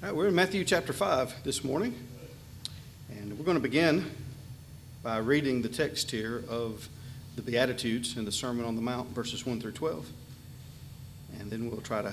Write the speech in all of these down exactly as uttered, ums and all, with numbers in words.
All right, we're in Matthew chapter five this morning, and we're going to begin by reading the text here of the Beatitudes in the Sermon on the Mount, verses one through twelve. And then we'll try to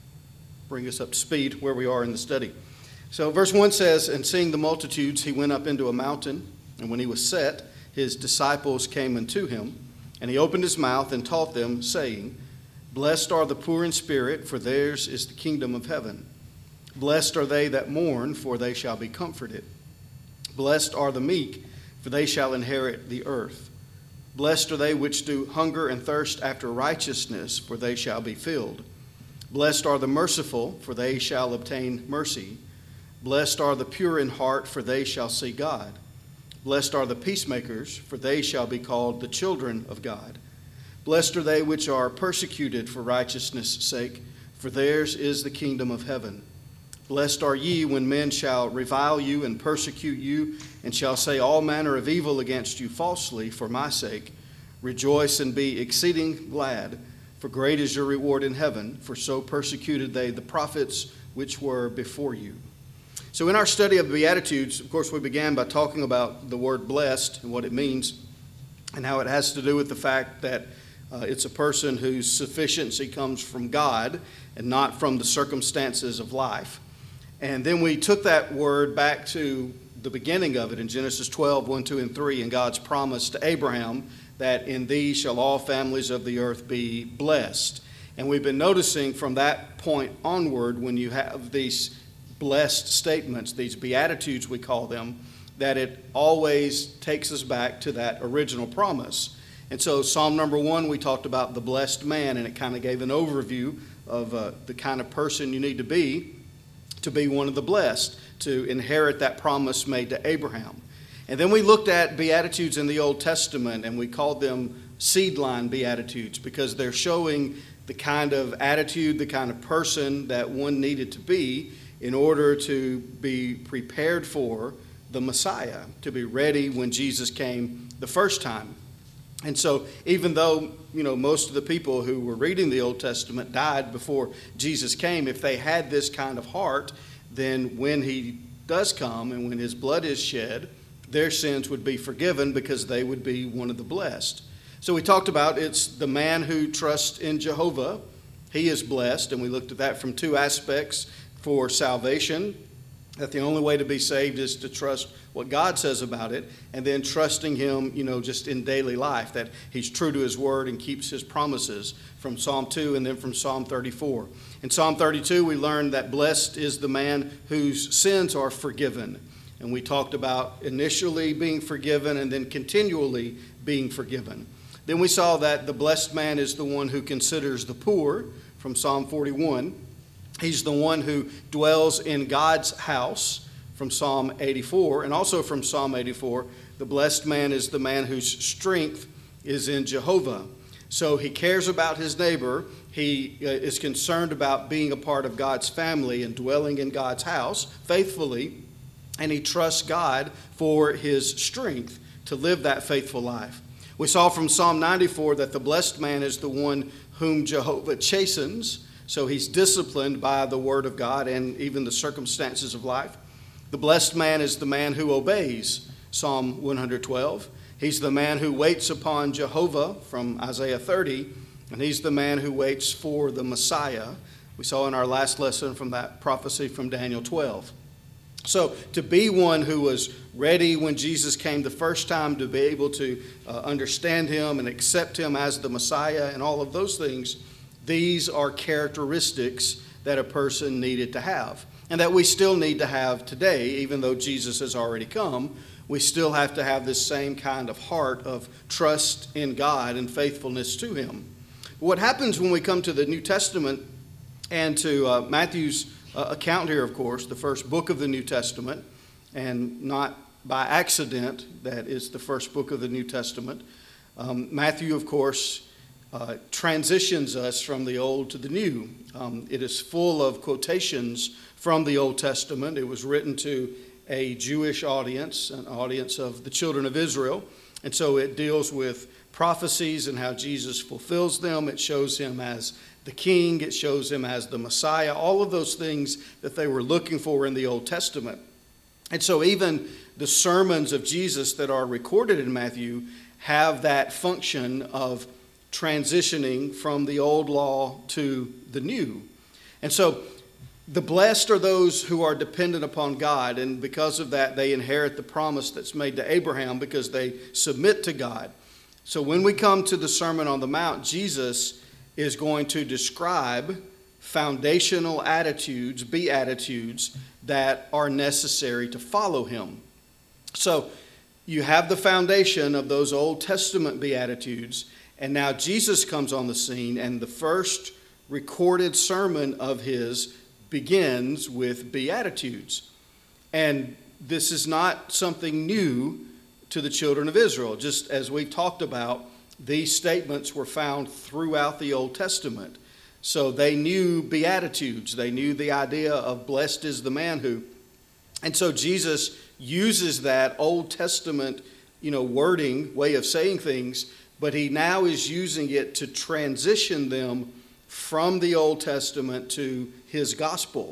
bring us up to speed where we are in the study. So verse one says, "And seeing the multitudes, he went up into a mountain, and when he was set, his disciples came unto him, and he opened his mouth and taught them, saying, Blessed are the poor in spirit, for theirs is the kingdom of heaven. Blessed are they that mourn, for they shall be comforted. Blessed are the meek, for they shall inherit the earth. Blessed are they which do hunger and thirst after righteousness, for they shall be filled. Blessed are the merciful, for they shall obtain mercy. Blessed are the pure in heart, for they shall see God. Blessed are the peacemakers, for they shall be called the children of God. Blessed are they which are persecuted for righteousness' sake, for theirs is the kingdom of heaven. Blessed are ye when men shall revile you and persecute you, and shall say all manner of evil against you falsely for my sake. Rejoice and be exceeding glad, for great is your reward in heaven, for so persecuted they the prophets which were before you." So in our study of the Beatitudes, of course, we began by talking about the word blessed and what it means, and how it has to do with the fact that uh, it's a person whose sufficiency comes from God and not from the circumstances of life. And then we took that word back to the beginning of it in Genesis twelve, one, two, and three, and God's promise to Abraham that in thee shall all families of the earth be blessed. And we've been noticing from that point onward, when you have these blessed statements, these beatitudes we call them, that it always takes us back to that original promise. And so Psalm number one, we talked about the blessed man, and it kind of gave an overview of uh, the kind of person you need to be to be one of the blessed, to inherit that promise made to Abraham. And then we looked at Beatitudes in the Old Testament, and we called them seed line Beatitudes because they're showing the kind of attitude, the kind of person that one needed to be in order to be prepared for the Messiah, to be ready when Jesus came the first time. And so even though, you know, most of the people who were reading the Old Testament died before Jesus came, if they had this kind of heart, then when he does come and when his blood is shed, their sins would be forgiven because they would be one of the blessed. So we talked about it's the man who trusts in Jehovah. He is blessed, and we looked at that from two aspects for salvation, that the only way to be saved is to trust what God says about it, and then trusting him, you know, just in daily life, that he's true to his word and keeps his promises, from Psalm two and then from Psalm thirty-four. In Psalm thirty-two, we learned that blessed is the man whose sins are forgiven. And we talked about initially being forgiven and then continually being forgiven. Then we saw that the blessed man is the one who considers the poor, from Psalm forty-one. He's the one who dwells in God's house, from Psalm eighty-four. And also from Psalm eighty-four, the blessed man is the man whose strength is in Jehovah. So he cares about his neighbor. He is concerned about being a part of God's family and dwelling in God's house faithfully. And he trusts God for his strength to live that faithful life. We saw from Psalm ninety-four that the blessed man is the one whom Jehovah chastens. So he's disciplined by the word of God and even the circumstances of life. The blessed man is the man who obeys, Psalm one hundred twelve. He's the man who waits upon Jehovah, from Isaiah thirty. And he's the man who waits for the Messiah. We saw in our last lesson from that prophecy from Daniel twelve. So to be one who was ready when Jesus came the first time, to be able to uh, understand him and accept him as the Messiah and all of those things, these are characteristics that a person needed to have, and that we still need to have today. Even though Jesus has already come, we still have to have this same kind of heart of trust in God and faithfulness to him. What happens when we come to the New Testament and to uh, Matthew's uh, account here, of course, the first book of the New Testament, and not by accident that is the first book of the New Testament. Um, Matthew, of course, Uh, transitions us from the Old to the New. Um, it is full of quotations from the Old Testament. It was written to a Jewish audience, an audience of the children of Israel. And so it deals with prophecies and how Jesus fulfills them. It shows him as the king. It shows him as the Messiah, all of those things that they were looking for in the Old Testament. And so even the sermons of Jesus that are recorded in Matthew have that function of transitioning from the old law to the new. And so the blessed are those who are dependent upon God, and because of that, they inherit the promise that's made to Abraham because they submit to God. So when we come to the Sermon on the Mount, Jesus is going to describe foundational attitudes, beatitudes, that are necessary to follow him. So you have the foundation of those Old Testament beatitudes, and now Jesus comes on the scene, and the first recorded sermon of his begins with beatitudes. And this is not something new to the children of Israel. Just as we talked about, these statements were found throughout the Old Testament. So they knew beatitudes. They knew the idea of blessed is the man who. And so Jesus uses that Old Testament, you know, wording, way of saying things, but he now is using it to transition them from the Old Testament to his gospel.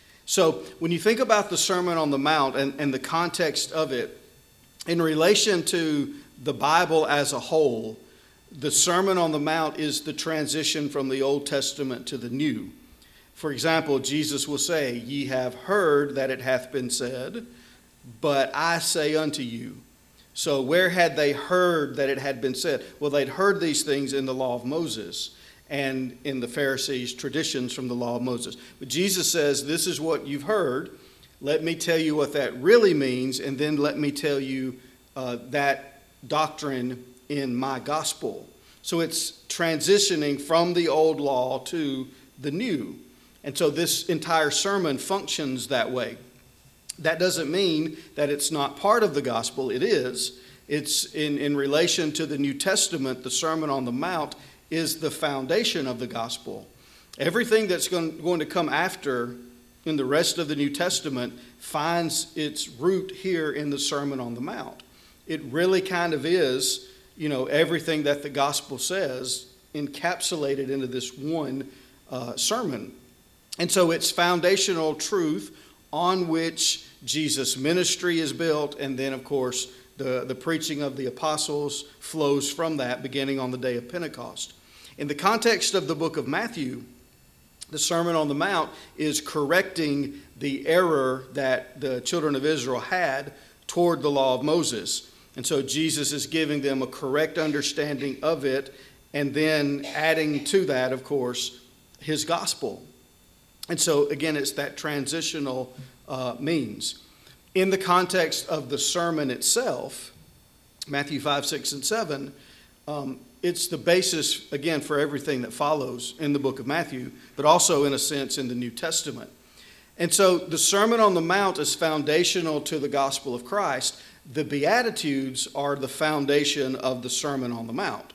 So when you think about the Sermon on the Mount and, and the context of it, in relation to the Bible as a whole, the Sermon on the Mount is the transition from the Old Testament to the New. For example, Jesus will say, "Ye have heard that it hath been said, but I say unto you." So where had they heard that it had been said? Well, they'd heard these things in the law of Moses and in the Pharisees' traditions from the law of Moses. But Jesus says, this is what you've heard. Let me tell you what that really means, and then let me tell you uh, that doctrine in my gospel. So it's transitioning from the old law to the new. And so this entire sermon functions that way. That doesn't mean that it's not part of the gospel. It is. It's in, in relation to the New Testament. The Sermon on the Mount is the foundation of the gospel. Everything that's going, going to come after in the rest of the New Testament finds its root here in the Sermon on the Mount. It really kind of is, you know, everything that the gospel says encapsulated into this one uh, sermon. And so it's foundational truth on which Jesus' ministry is built, and then, of course, the, the preaching of the apostles flows from that, beginning on the day of Pentecost. In the context of the book of Matthew, the Sermon on the Mount is correcting the error that the children of Israel had toward the law of Moses. And so Jesus is giving them a correct understanding of it, and then adding to that, of course, his gospel. And so, again, it's that transitional uh, means. In the context of the sermon itself, Matthew five, six, and seven, um, it's the basis, again, for everything that follows in the book of Matthew, but also, in a sense, in the New Testament. And so the Sermon on the Mount is foundational to the gospel of Christ. The Beatitudes are the foundation of the Sermon on the Mount.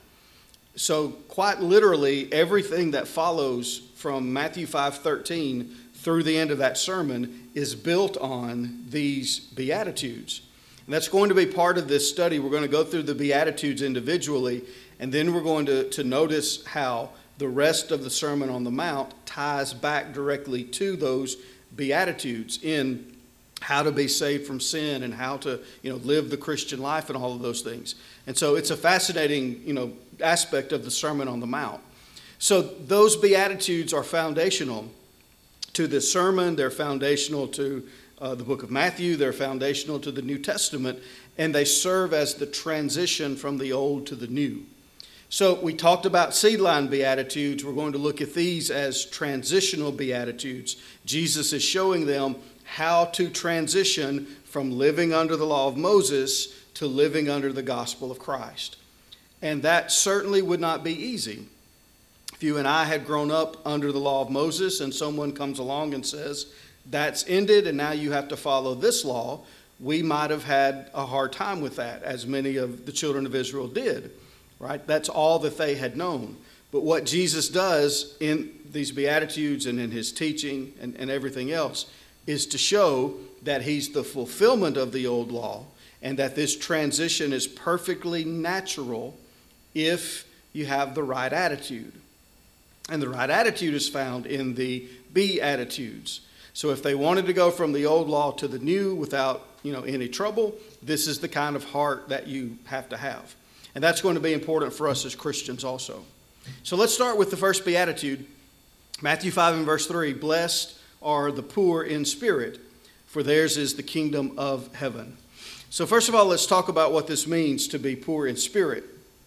So quite literally, everything that follows from Matthew five thirteen through the end of that sermon is built on these Beatitudes. And that's going to be part of this study. We're going to go through the Beatitudes individually, and then we're going to, to notice how the rest of the Sermon on the Mount ties back directly to those Beatitudes in how to be saved from sin and how to, you know, live the Christian life and all of those things. And so it's a fascinating, you know, aspect of the Sermon on the Mount. So those Beatitudes are foundational to this sermon. They're foundational to uh, the book of Matthew. They're foundational to the New Testament, and they serve as the transition from the old to the new. So we talked about seedline Beatitudes. We're going to look at these as transitional Beatitudes. Jesus is showing them how to transition from living under the law of Moses to living under the gospel of Christ. And that certainly would not be easy. If you and I had grown up under the law of Moses and someone comes along and says, that's ended and now you have to follow this law, we might have had a hard time with that, as many of the children of Israel did, right? That's all that they had known. But what Jesus does in these Beatitudes and in his teaching and, and everything else is to show that he's the fulfillment of the old law and that this transition is perfectly natural if you have the right attitude. And the right attitude is found in the Beatitudes. So if they wanted to go from the old law to the new without, you know, any trouble, this is the kind of heart that you have to have. And that's going to be important for us as Christians also. So let's start with the first Beatitude. Matthew five and verse three, blessed are the poor in spirit, for theirs is the kingdom of heaven. So first of all, let's talk about what this means to be poor in spirit.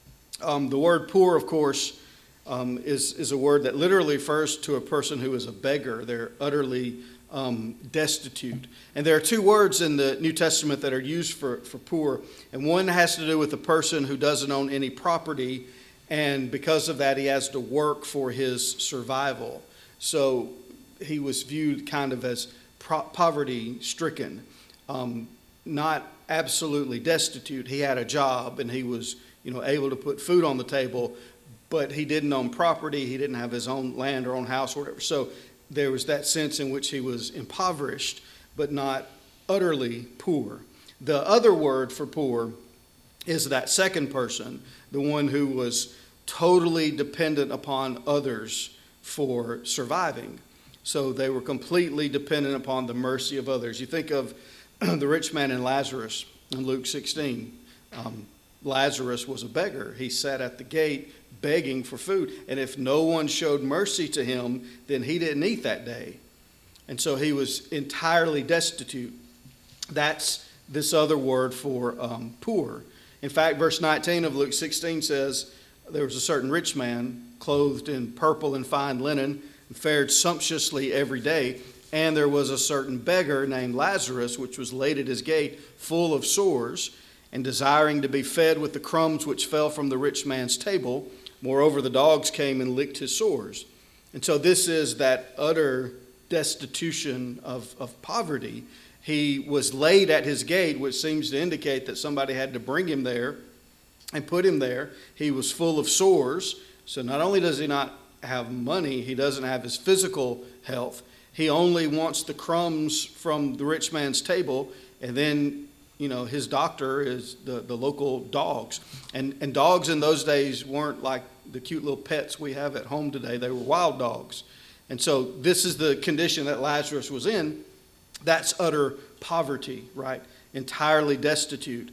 Um, the word poor, of course, um, is, is a word that literally refers to a person who is a beggar. They're utterly um, destitute. And there are two words in the New Testament that are used for, for poor. And one has to do with a person who doesn't own any property, and because of that, he has to work for his survival. So he was viewed kind of as pro- poverty-stricken, um, not absolutely destitute. He had a job, and he was, you know, able to put food on the table, but he didn't own property. He didn't have his own land or own house or whatever. So there was that sense in which he was impoverished, but not utterly poor. The other word for poor is that second person, the one who was totally dependent upon others for surviving. So they were completely dependent upon the mercy of others. You think of the rich man and Lazarus in Luke sixteen. Um, Lazarus was a beggar. He sat at the gate begging for food. And if no one showed mercy to him, then he didn't eat that day. And so he was entirely destitute. That's this other word for um, poor. In fact, verse nineteen of Luke sixteen says, there was a certain rich man clothed in purple and fine linen and fared sumptuously every day. And there was a certain beggar named Lazarus, which was laid at his gate, full of sores, and desiring to be fed with the crumbs which fell from the rich man's table. Moreover, the dogs came and licked his sores. And so this is that utter destitution of, of poverty. He was laid at his gate, which seems to indicate that somebody had to bring him there and put him there. He was full of sores. So not only does he not have money, he doesn't have his physical health. He only wants the crumbs from the rich man's table, and then, you know, his doctor is the, the local dogs. And, and dogs in those days weren't like the cute little pets we have at home today. They were wild dogs. And so this is the condition that Lazarus was in. That's utter poverty, right? Entirely destitute.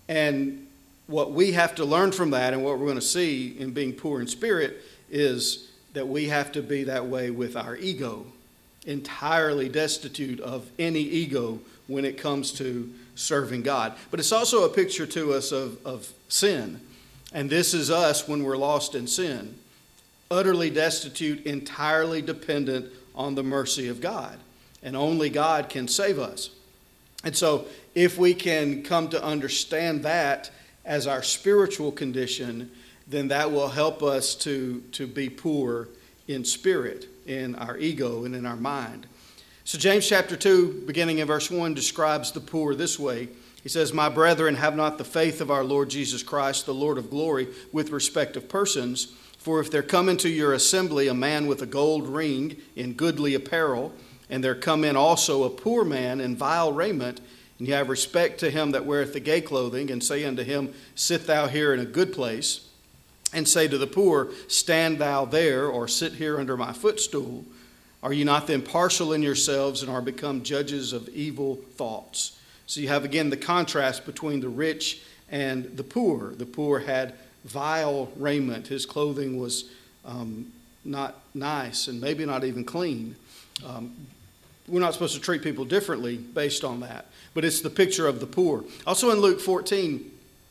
And what we have to learn from that, and what we're going to see in being poor in spirit, is that we have to be that way with our ego. Entirely destitute of any ego when it comes to serving God. But it's also a picture to us of, of sin. And this is us when we're lost in sin. Utterly destitute, entirely dependent on the mercy of God. And only God can save us. And so if we can come to understand that as our spiritual condition, then that will help us to, to be poor in spirit, in our ego, and in our mind. So James chapter two, beginning in verse one, describes the poor this way. He says, my brethren, have not the faith of our Lord Jesus Christ, the Lord of glory, with respect of persons. For if there come into your assembly a man with a gold ring in goodly apparel, and there come in also a poor man in vile raiment, and you have respect to him that weareth the gay clothing, and say unto him, sit thou here in a good place, and say to the poor, stand thou there, or sit here under my footstool, are you not then partial in yourselves, and are become judges of evil thoughts? So you have again the contrast between the rich and the poor. The poor had vile raiment. His clothing was um, not nice, and maybe not even clean. Um, we're not supposed to treat people differently based on that. But it's the picture of the poor. Also in Luke fourteen,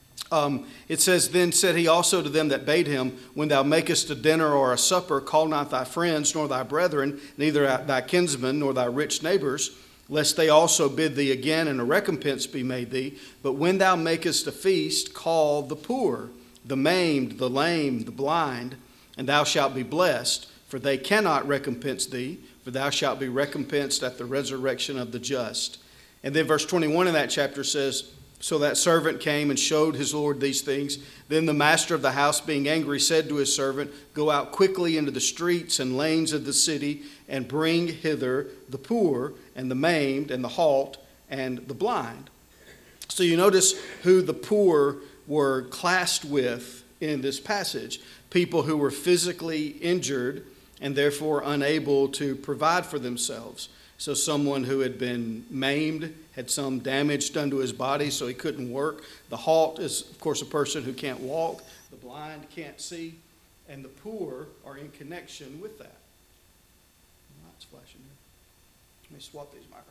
um, it says, then said he also to them that bade him, when thou makest a dinner or a supper, call not thy friends, nor thy brethren, neither thy kinsmen, nor thy rich neighbors, lest they also bid thee again, and a recompense be made thee. But when thou makest a feast, call the poor, the maimed, the lame, the blind, and thou shalt be blessed, for they cannot recompense thee, for thou shalt be recompensed at the resurrection of the just. And then verse twenty-one in that chapter says, so that servant came and showed his Lord these things. Then the master of the house, being angry, said to his servant, go out quickly into the streets and lanes of the city, and bring hither the poor, and the maimed, and the halt, and the blind. So you notice who the poor were classed with in this passage. People who were physically injured and therefore unable to provide for themselves. So someone who had been maimed, had some damage done to his body so he couldn't work. The halt is, of course, a person who can't walk. The blind can't see. And the poor are in connection with that. The light's flashing here. Let me swap these microphones.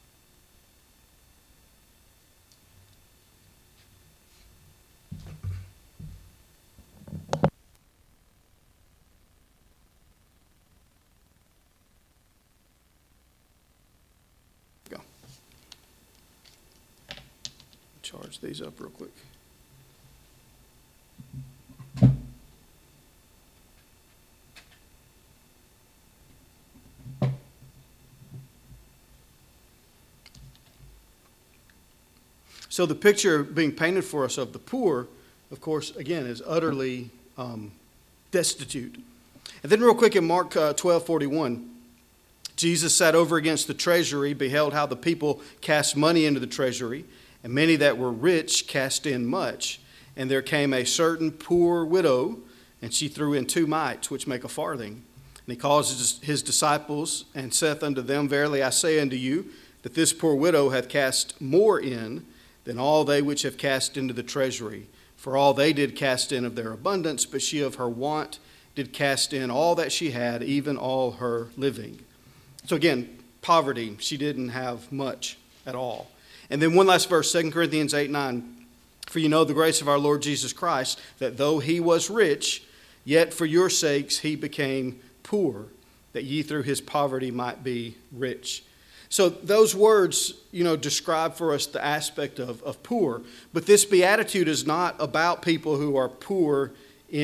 Charge these up real quick. So the picture being painted for us of the poor, of course, again, is utterly um, destitute. And then real quick in Mark uh, twelve forty-one, Jesus sat over against the treasury, beheld how the people cast money into the treasury, and many that were rich cast in much. And there came a certain poor widow, and she threw in two mites, which make a farthing. And he calls his disciples, and saith unto them, Verily I say unto you, that this poor widow hath cast more in than all they which have cast into the treasury. For all they did cast in of their abundance, but she of her want did cast in all that she had, even all her living. So again, poverty, she didn't have much at all. And then one last verse, Second Corinthians eight nine. For you know the grace of our Lord Jesus Christ, that though he was rich, yet for your sakes he became poor, that ye through his poverty might be rich. So those words, you know, describe for us the aspect of, of poor. But this beatitude is not about people who are poor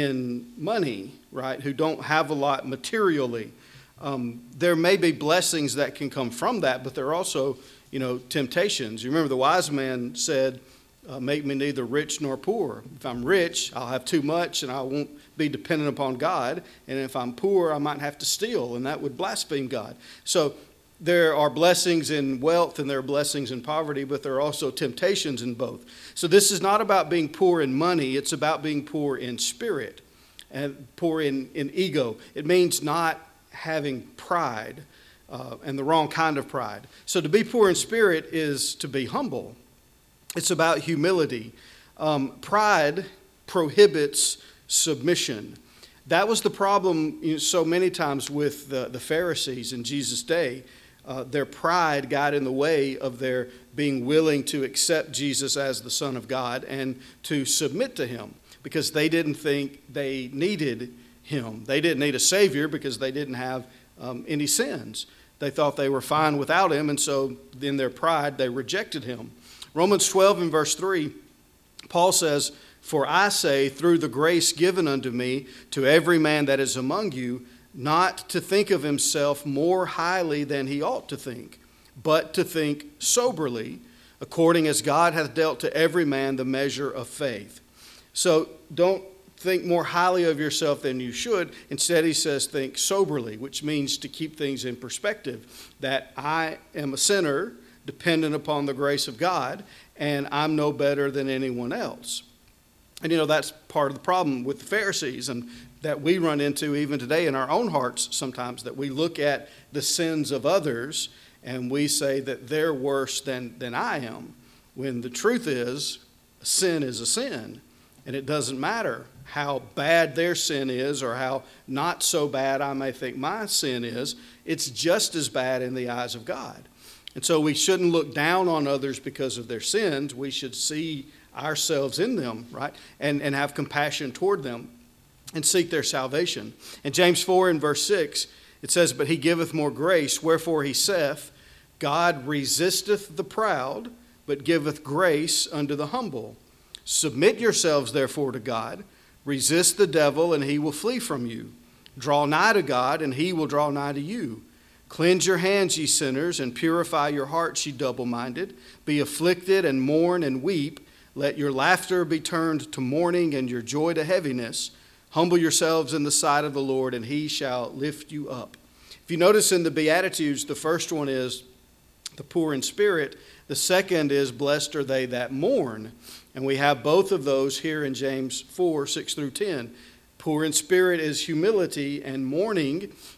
in money, right, who don't have a lot materially. Um, there may be blessings that can come from that, but there are also, you know, temptations. You remember the wise man said, uh, make me neither rich nor poor. If I'm rich, I'll have too much and I won't be dependent upon God. And if I'm poor, I might have to steal, and that would blaspheme God. So there are blessings in wealth and there are blessings in poverty, but there are also temptations in both. So this is not about being poor in money. It's about being poor in spirit and poor in, in ego. It means not having pride. Uh, and the wrong kind of pride. So to be poor in spirit is to be humble. It's about humility. Um, pride prohibits submission. That was the problem, you know, so many times with the, the Pharisees in Jesus' day. Uh, their pride got in the way of their being willing to accept Jesus as the Son of God and to submit to him, because they didn't think they needed him. They didn't need a Savior because they didn't have um, any sins. They thought they were fine without him, and so in their pride, they rejected him. Romans twelve and verse three, Paul says, For I say, through the grace given unto me, to every man that is among you, not to think of himself more highly than he ought to think, but to think soberly, according as God hath dealt to every man the measure of faith. So don't think more highly of yourself than you should. Instead, he says, think soberly, which means to keep things in perspective, that I am a sinner dependent upon the grace of God, and I'm no better than anyone else. And, you know, that's part of the problem with the Pharisees, and that we run into even today in our own hearts sometimes, that we look at the sins of others and we say that they're worse than, than I am, when the truth is, sin is a sin, and it doesn't matter how bad their sin is or how not so bad I may think my sin is. It's just as bad in the eyes of God. And so we shouldn't look down on others because of their sins. We should see ourselves in them, right, and, and have compassion toward them and seek their salvation. In James four and verse six, it says, But he giveth more grace, wherefore he saith, God resisteth the proud, but giveth grace unto the humble. Submit yourselves therefore to God. Resist the devil, and he will flee from you. Draw nigh to God, and he will draw nigh to you. Cleanse your hands, ye sinners, and purify your hearts, ye double-minded. Be afflicted, and mourn, and weep. Let your laughter be turned to mourning, and your joy to heaviness. Humble yourselves in the sight of the Lord, and he shall lift you up. If you notice in the Beatitudes, the first one is the poor in spirit. The second is, blessed are they that mourn. And we have both of those here in James four, six through ten. Poor in spirit is humility, and mourning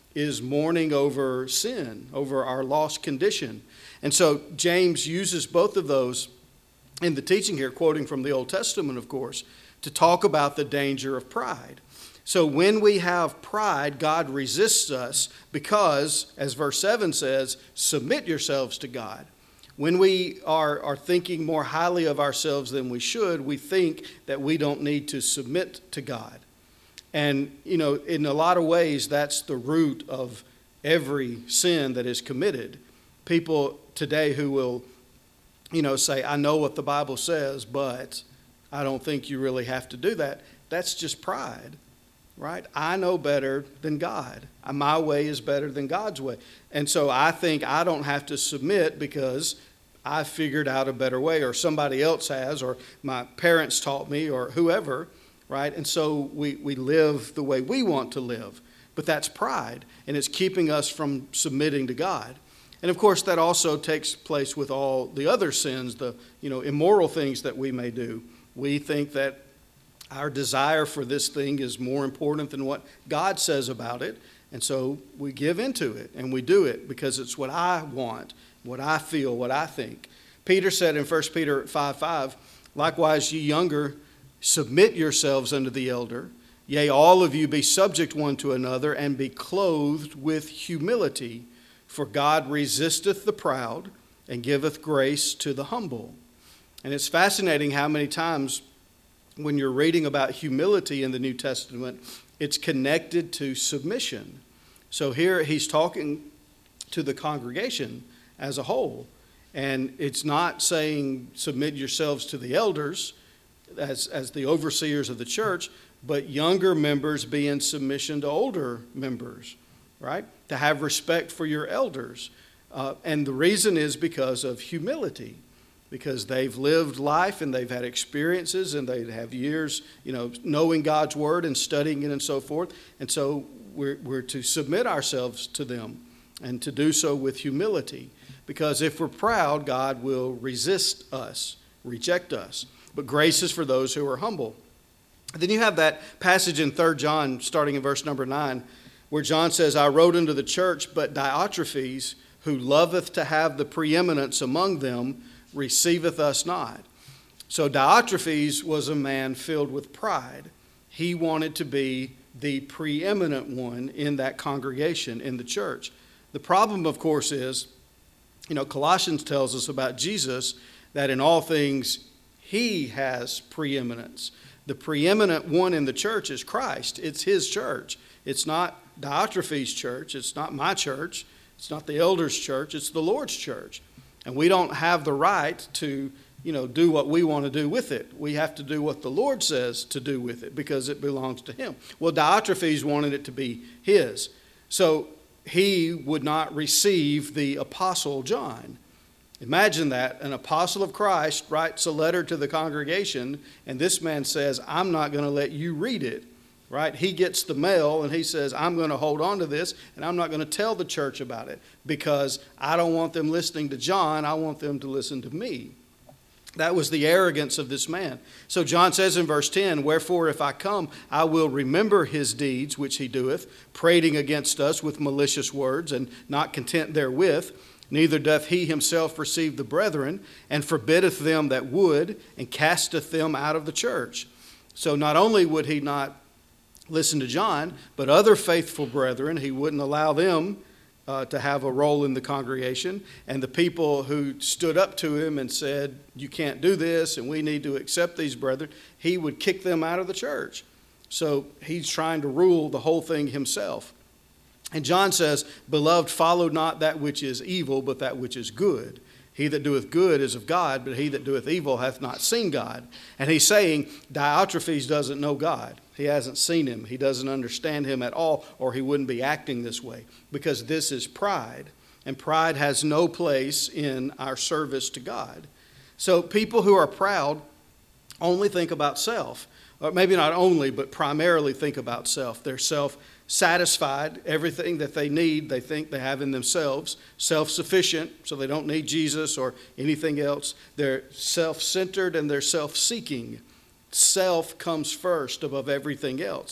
is mourning over sin, over our lost condition. And so James uses both of those in the teaching here, quoting from the Old Testament, of course, to talk about the danger of pride. So when we have pride, God resists us because, as verse seven says, submit yourselves to God. When we are, are thinking more highly of ourselves than we should, we think that we don't need to submit to God. And, you know, in a lot of ways, that's the root of every sin that is committed. People today who will, you know, say, I know what the Bible says, but I don't think you really have to do that. That's just pride, right? I know better than God. My way is better than God's way. And so I think I don't have to submit because I figured out a better way, or somebody else has, or my parents taught me, or whoever, right? And so we, we live the way we want to live. But that's pride, and it's keeping us from submitting to God. And of course, that also takes place with all the other sins, the you know immoral things that we may do. We think that our desire for this thing is more important than what God says about it. And so we give into it, and we do it because it's what I want, what I feel, what I think. Peter said in First Peter five five, likewise, ye younger, submit yourselves unto the elder. Yea, all of you be subject one to another, and be clothed with humility. For God resisteth the proud, and giveth grace to the humble. And it's fascinating how many times when you're reading about humility in the New Testament, it's connected to submission. So here he's talking to the congregation as a whole. And it's not saying submit yourselves to the elders as, as the overseers of the church, but younger members be in submission to older members, right? To have respect for your elders. Uh, and the reason is because of humility. Because they've lived life and they've had experiences and they have years, you know, knowing God's word and studying it and so forth. And so we're, we're to submit ourselves to them and to do so with humility. Because if we're proud, God will resist us, reject us. But grace is for those who are humble. Then you have that passage in Third John, starting in verse number nine, where John says, I wrote unto the church, but Diotrephes, who loveth to have the preeminence among them, receiveth us not. So Diotrephes was a man filled with pride. He wanted to be the preeminent one in that congregation, in the church. The problem, of course, is, you know, Colossians tells us about Jesus that in all things he has preeminence. The preeminent one in the church is Christ. It's his church. It's not Diotrephes' church. It's not my church. It's not the elders' church. It's the Lord's church. And we don't have the right to, you know, do what we want to do with it. We have to do what the Lord says to do with it because it belongs to him. Well, Diotrephes wanted it to be his. So he would not receive the Apostle John. Imagine that. An apostle of Christ writes a letter to the congregation, and this man says, I'm not going to let you read it. Right? He gets the mail and he says, I'm going to hold on to this and I'm not going to tell the church about it because I don't want them listening to John. I want them to listen to me. That was the arrogance of this man. So John says in verse ten, wherefore if I come, I will remember his deeds which he doeth, prating against us with malicious words, and not content therewith. Neither doth he himself receive the brethren, and forbiddeth them that would, and casteth them out of the church. So not only would he not listen to John, but other faithful brethren, he wouldn't allow them uh, to have a role in the congregation. And the people who stood up to him and said, you can't do this and we need to accept these brethren, he would kick them out of the church. So he's trying to rule the whole thing himself. And John says, beloved, follow not that which is evil, but that which is good. He that doeth good is of God, but he that doeth evil hath not seen God. And he's saying Diotrephes doesn't know God. He hasn't seen him. He doesn't understand him at all, or he wouldn't be acting this way, because this is pride. And pride has no place in our service to God. So people who are proud only think about self. Or maybe not only, but primarily think about self. They're self-satisfied. Everything that they need, they think they have in themselves. Self-sufficient, so they don't need Jesus or anything else. They're self-centered and they're self-seeking. Self comes first above everything else.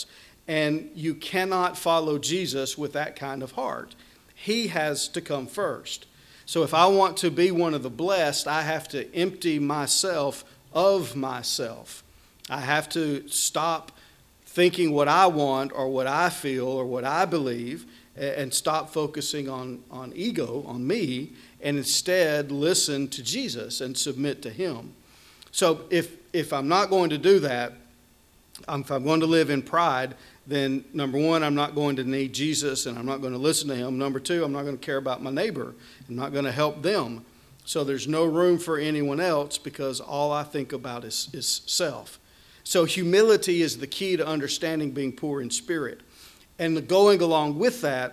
And you cannot follow Jesus with that kind of heart. He has to come first. So if I want to be one of the blessed, I have to empty myself of myself. I have to stop thinking what I want or what I feel or what I believe, and stop focusing on, on ego, on me, and instead listen to Jesus and submit to him. So if, if I'm not going to do that, if I'm going to live in pride, then number one, I'm not going to need Jesus and I'm not going to listen to him. Number two, I'm not going to care about my neighbor. I'm not going to help them. So there's no room for anyone else because all I think about is, is self. So humility is the key to understanding being poor in spirit. And going along with that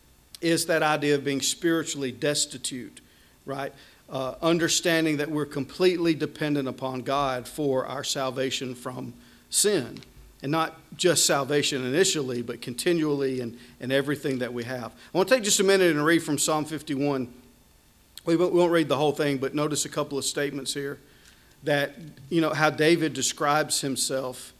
is that idea of being spiritually destitute, right? Uh, understanding that we're completely dependent upon God for our salvation from sin. And not just salvation initially, but continually and, and everything that we have. I want to take just a minute and read from Psalm fifty-one. We won't, we won't read the whole thing, but notice a couple of statements here that, you know, how David describes himself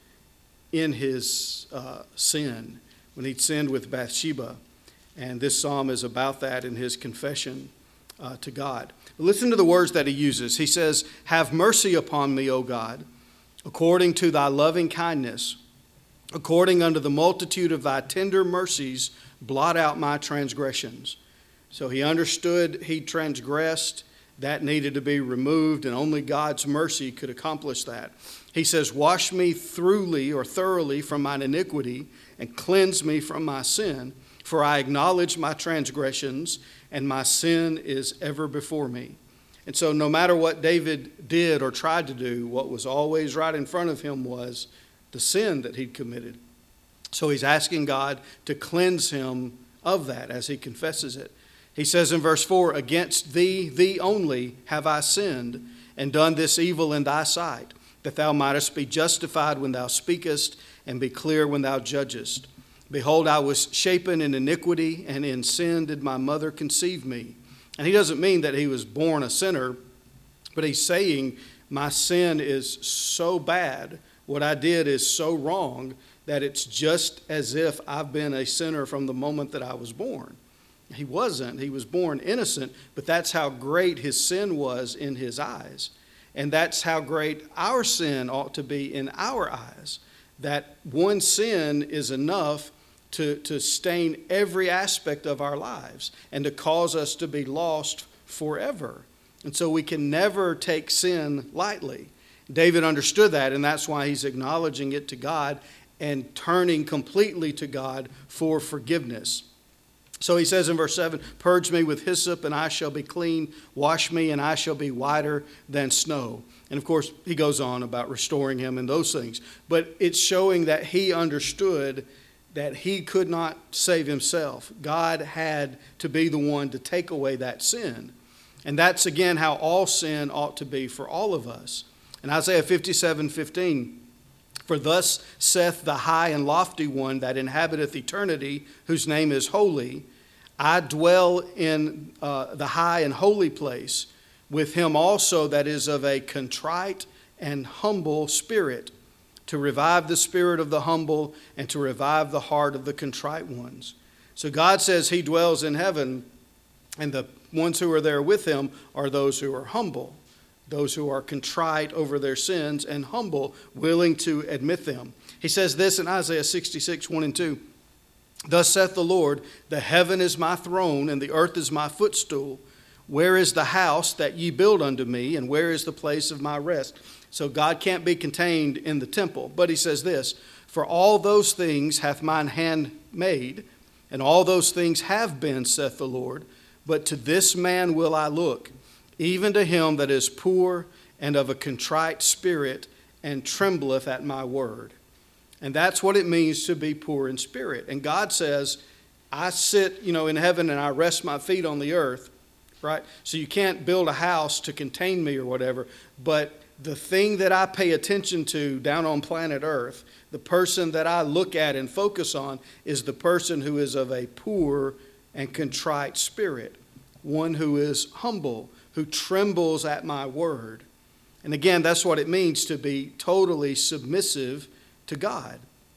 in his uh, sin when he'd sinned with Bathsheba. And this psalm is about that in his confession uh, to God. Listen to the words that he uses. He says, "Have mercy upon me, O God, according to thy loving kindness. According unto the multitude of thy tender mercies, blot out my transgressions." So he understood he transgressed. That needed to be removed, and only God's mercy could accomplish that. He says, "Wash me thoroughly or thoroughly from mine iniquity, and cleanse me from my sin. For I acknowledge my transgressions, and my sin is ever before me." And so no matter what David did or tried to do, what was always right in front of him was the sin that he'd committed. So he's asking God to cleanse him of that as he confesses it. He says in verse four, "Against thee, thee only, have I sinned, and done this evil in thy sight, that thou mightest be justified when thou speakest, and be clear when thou judgest. Behold, I was shapen in iniquity, and in sin did my mother conceive me." And he doesn't mean that he was born a sinner, but he's saying, my sin is so bad, what I did is so wrong, that it's just as if I've been a sinner from the moment that I was born. He wasn't. He was born innocent, but that's how great his sin was in his eyes. And that's how great our sin ought to be in our eyes. That one sin is enough to, to stain every aspect of our lives and to cause us to be lost forever. And so we can never take sin lightly. David understood that, and that's why he's acknowledging it to God and turning completely to God for forgiveness. So he says in verse seven, "Purge me with hyssop, and I shall be clean. Wash me, and I shall be whiter than snow." And of course, he goes on about restoring him and those things. But it's showing that he understood that he could not save himself. God had to be the one to take away that sin. And that's, again, how all sin ought to be for all of us. In Isaiah fifty-seven fifteen, "For thus saith the high and lofty one that inhabiteth eternity, whose name is holy, I dwell in uh, the high and holy place, with him also that is of a contrite and humble spirit, to revive the spirit of the humble and to revive the heart of the contrite ones." So God says he dwells in heaven, and the ones who are there with him are those who are humble, those who are contrite over their sins and humble, willing to admit them. He says this in Isaiah sixty-six, one and two. "Thus saith the Lord, the heaven is my throne, and the earth is my footstool. Where is the house that ye build unto me, and where is the place of my rest?" So God can't be contained in the temple. But he says this, "For all those things hath mine hand made, and all those things have been, saith the Lord. But to this man will I look, even to him that is poor and of a contrite spirit, and trembleth at my word." And that's what it means to be poor in spirit. And God says, I sit, you know, in heaven and I rest my feet on the earth, right? So you can't build a house to contain me or whatever. But the thing that I pay attention to down on planet Earth, the person that I look at and focus on, is the person who is of a poor and contrite spirit, one who is humble, who trembles at my word. And again, that's what it means to be totally submissive to God.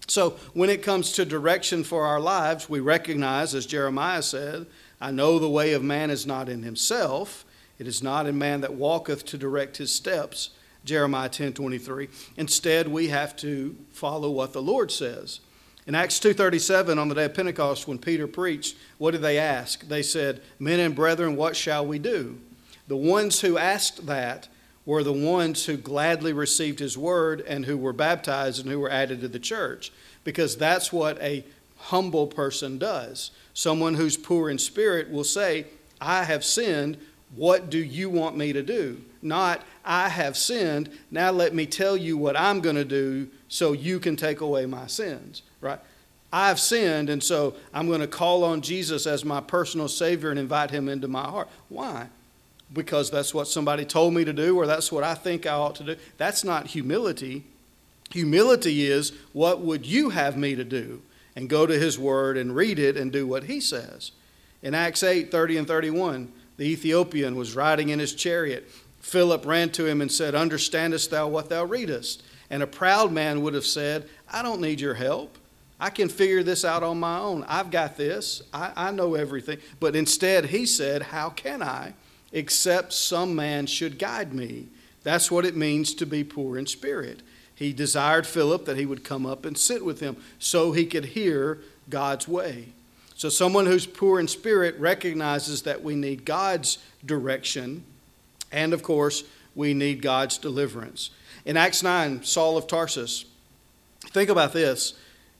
So when it comes to direction for our lives, we recognize, as Jeremiah said, I know the way of man is not in himself. It is not in man that walketh to direct his steps, Jeremiah ten twenty-three. Instead, we have to follow what the Lord says. In Acts two thirty-seven, on the day of Pentecost, when Peter preached, what did they ask? They said, men and brethren, what shall we do? The ones who asked that were the ones who gladly received his word and who were baptized and who were added to the church, because that's what a humble person does. Someone who's poor in spirit will say, I have sinned. What do you want me to do? Not, I have sinned. Now let me tell you what I'm going to do so you can take away my sins, right? I've sinned, and so I'm going to call on Jesus as my personal Savior and invite him into my heart. Why? Because that's what somebody told me to do, or that's what I think I ought to do. That's not humility. Humility is, what would you have me to do? And go to his word and read it and do what he says. In Acts eight thirty and thirty-one, the Ethiopian was riding in his chariot. Philip ran to him and said, understandest thou what thou readest? And a proud man would have said, I don't need your help. I can figure this out on my own. I've got this. I, I know everything. But instead he said, how can I? Except some man should guide me. That's what it means to be poor in spirit. He desired Philip that he would come up and sit with him so he could hear God's way. So someone who's poor in spirit recognizes that we need God's direction, and of course, we need God's deliverance. In Acts nine, Saul of Tarsus, think about this.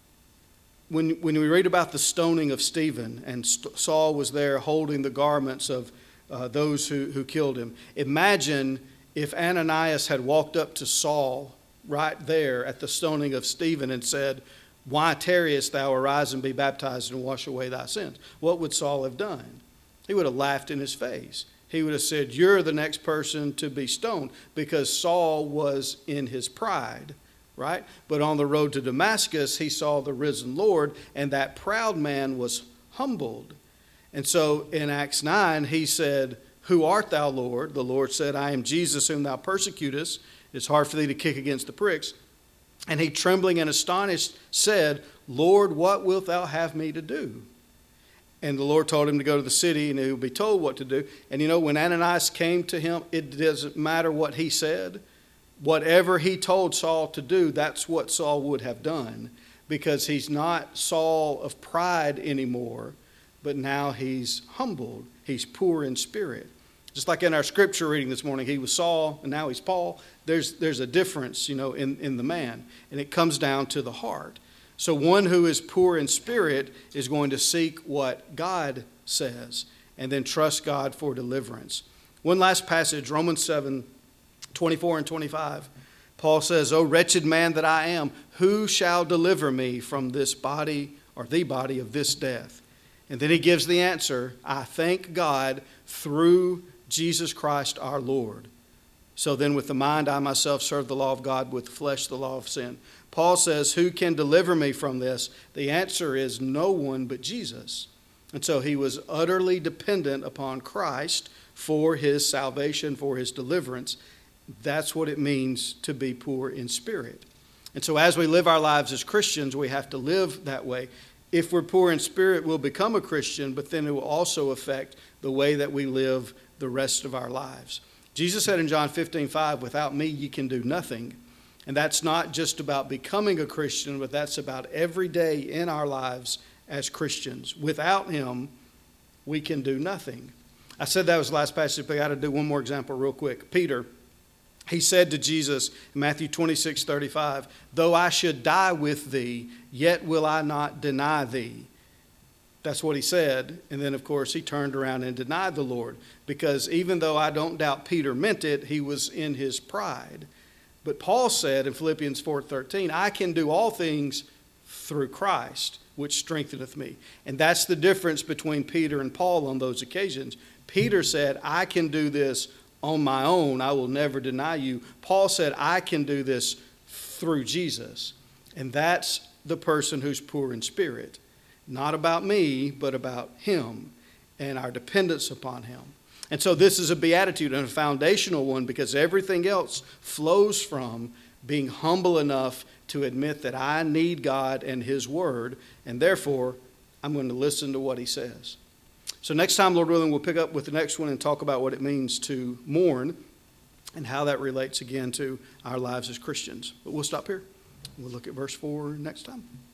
When, when we read about the stoning of Stephen, and Saul was there holding the garments of Uh, those who, who killed him. Imagine if Ananias had walked up to Saul right there at the stoning of Stephen and said, why tarriest thou? Arise and be baptized and wash away thy sins. What would Saul have done? He would have laughed in his face. He would have said, you're the next person to be stoned, because Saul was in his pride, right? But on the road to Damascus, he saw the risen Lord, and that proud man was humbled. And so in Acts nine, he said, who art thou, Lord? The Lord said, I am Jesus whom thou persecutest. It's hard for thee to kick against the pricks. And he, trembling and astonished, said, Lord, what wilt thou have me to do? And the Lord told him to go to the city, and he would be told what to do. And you know, when Ananias came to him, it doesn't matter what he said. Whatever he told Saul to do, that's what Saul would have done, because he's not Saul of pride anymore. But now he's humbled. He's poor in spirit. Just like in our scripture reading this morning, he was Saul and now he's Paul. There's, there's a difference, you know, in, in the man. And it comes down to the heart. So one who is poor in spirit is going to seek what God says and then trust God for deliverance. One last passage, Romans seven, twenty-four and twenty-five. Paul says, O wretched man that I am, who shall deliver me from this body or the body of this death? And then he gives the answer, I thank God through Jesus Christ our Lord. So then with the mind I myself serve the law of God, with the flesh the law of sin. Paul says, who can deliver me from this? The answer is no one but Jesus. And so he was utterly dependent upon Christ for his salvation, for his deliverance. That's what it means to be poor in spirit. And so as we live our lives as Christians, we have to live that way. If we're poor in spirit, we'll become a Christian, but then it will also affect the way that we live the rest of our lives. Jesus said in John fifteen five, without me, you can do nothing. And that's not just about becoming a Christian, but that's about every day in our lives as Christians. Without him, we can do nothing. I said that was the last passage, but I got to do one more example real quick. Peter, he said to Jesus in Matthew twenty-six thirty-five, though I should die with thee, yet will I not deny thee. That's what he said. And then, of course, he turned around and denied the Lord. Because even though I don't doubt Peter meant it, he was in his pride. But Paul said in Philippians four thirteen, I can do all things through Christ, which strengtheneth me. And that's the difference between Peter and Paul on those occasions. Peter said, I can do this on my own. I will never deny you. Paul said, I can do this through Jesus. And that's the person who's poor in spirit. Not about me, but about him and our dependence upon him. And so this is a beatitude and a foundational one, because everything else flows from being humble enough to admit that I need God and His Word, and therefore I'm going to listen to what He says. So next time, Lord willing, we'll pick up with the next one and talk about what it means to mourn and how that relates again to our lives as Christians. But we'll stop here. We'll look at verse four next time.